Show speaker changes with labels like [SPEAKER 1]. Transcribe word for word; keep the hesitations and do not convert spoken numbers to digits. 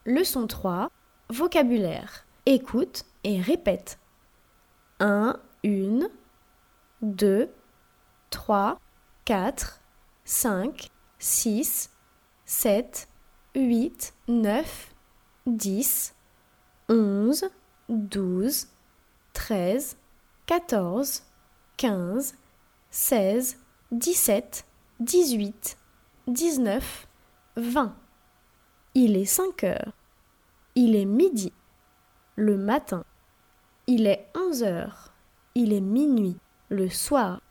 [SPEAKER 1] Leçon trois. Vocabulaire. Écoute et répète. un, une, deux, trois, quatre, cinq, six, sept, huit, neuf, dix, onze, douze, treize, quatorze, quinze, seize, dix-sept, dix-huit, dix-neuf, vingt. Il est cinq heures. Il est midi. Le matin. Il est onze heures. Il est minuit. Le soir.